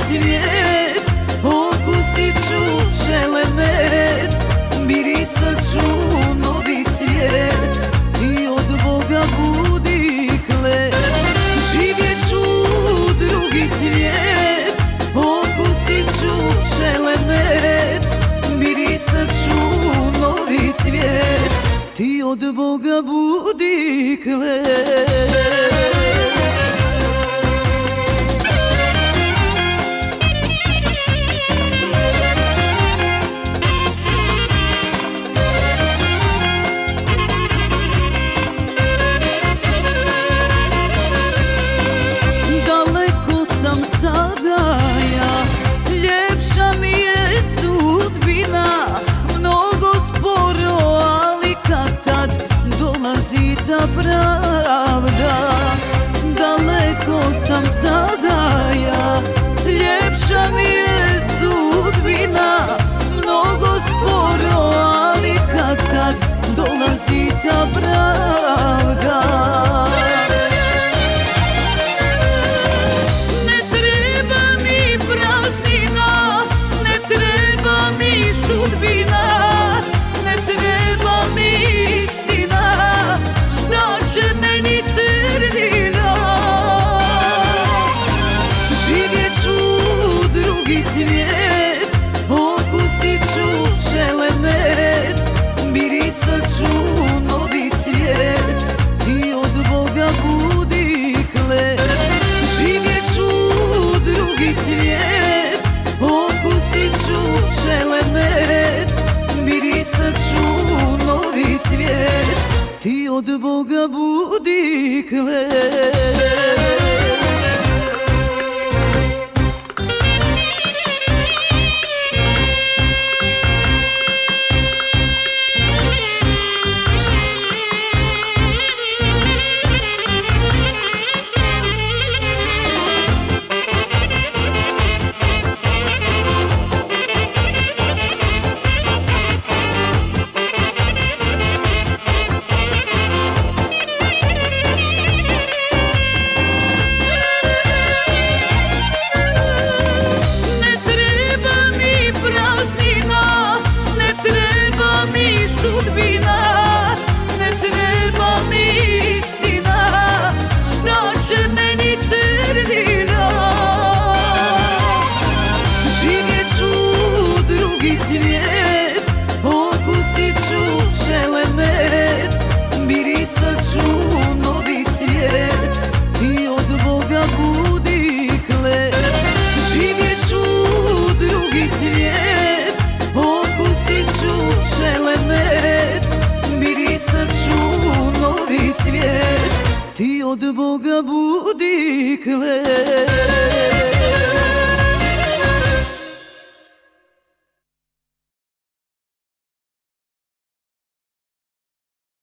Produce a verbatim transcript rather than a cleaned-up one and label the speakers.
Speaker 1: svijet, okusit ću čelemet, mirisat ću novi svijet i od Boga budi klet. Živjet ću drugi svijet, okusit ću čelemet, mirisat ću novi svijet, ti od Boga budi klet. Sada ja, ljepša mi je sudbina, mnogo sporo, ali kad tad dolazi ta pravda. Daleko sam sada ja, ljepša mi je sudbina, mnogo sporo, ali kad tad dolazi ta pravda. Ti od Boga budi klet. Ti od Boga budi klet.